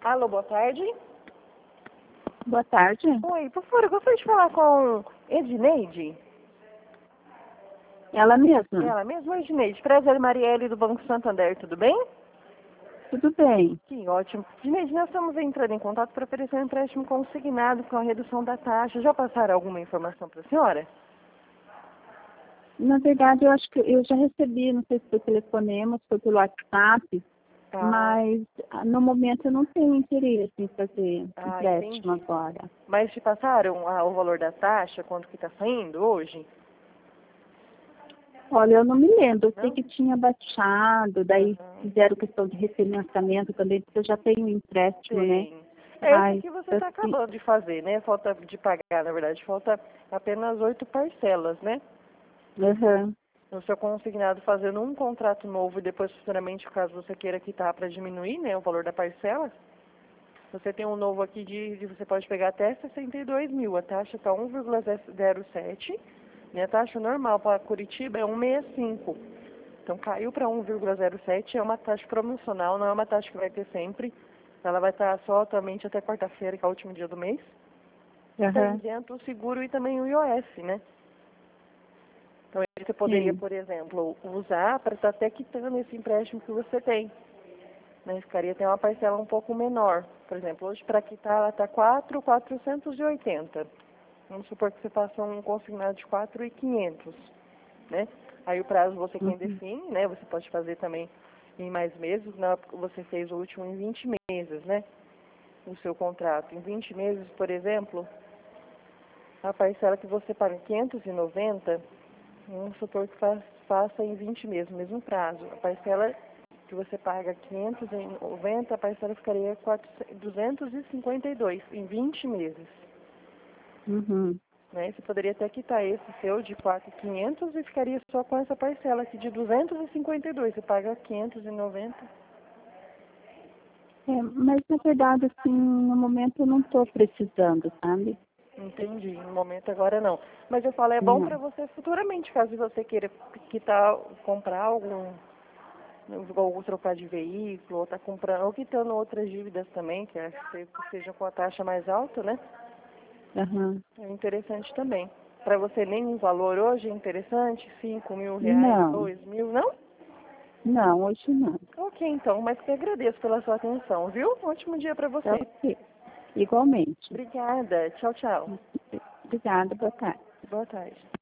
Alô, boa tarde. Boa tarde. Oi, por favor, eu gostaria de falar com Edneide. Ela mesma? Ela mesma, Edneide. Prazer, Marielle do Banco Santander, tudo bem? Tudo bem. Que ótimo. Edneide, nós estamos entrando em contato para oferecer um empréstimo consignado com a redução da taxa. Já passaram alguma informação para a senhora? Na verdade, eu acho que eu já recebi, não sei se foi telefonema, se foi pelo WhatsApp, mas no momento eu não tenho interesse em fazer empréstimo entendi. agora. Mas te passaram o valor da taxa, quanto que está saindo hoje? Olha, eu não me lembro, eu sei Não? que tinha baixado, daí fizeram questão de refinanciamento também, porque eu já tenho um empréstimo, né? Tem. É isso que você está assim, acabando de fazer, né? Falta de pagar, na verdade, falta apenas 8 parcelas, né? uhum. No seu consignado fazendo um contrato novo e depois futuramente, caso você queira quitar para diminuir, né, o valor da parcela, você tem um novo aqui você pode pegar até 62 mil. A taxa está 1,07, né? A taxa normal para Curitiba é 1,65. Então caiu para 1,07, é uma taxa promocional, não é uma taxa que vai ter sempre. Ela vai estar só atualmente até quarta-feira, que é o último dia do mês. Está isento o seguro e também o IOF, né? Então, você poderia, Sim. por exemplo, usar para estar até quitando esse empréstimo que você tem. Né? Ficaria até uma parcela um pouco menor. Por exemplo, hoje para quitar ela está 4.480. Vamos supor que você faça um consignado de 4.500, né? Aí o prazo você quem define, né? Você pode fazer também em mais meses, né? Você fez o último em 20 meses, né? O seu contrato. Em 20 meses, por exemplo, a parcela que você paga 590, vamos supor que faça em 20 meses, mesmo prazo. A parcela que você paga 590, a parcela ficaria 252 em 20 meses. Uhum. Né? Você poderia até quitar esse seu de 4.500 e ficaria só com essa parcela aqui de 252. Você paga 590. Mas na verdade, assim, no momento eu não estou precisando, sabe? Entendi. No momento agora não. Mas eu falo, é bom para Não. você futuramente, caso você queira quitar, comprar algum, ou trocar de veículo, ou tá comprando, ou quitando outras dívidas também, que acho que sejam com a taxa mais alta, né? Uhum. É interessante também. Para você nenhum valor hoje é interessante? 5 mil reais, Não, 2 mil, não? não, hoje não. Ok, então, mas que agradeço pela sua atenção, viu? Um ótimo dia para Tá você. ok. Igualmente. Obrigada. Tchau, tchau. Obrigada, boa tarde. Boa tarde.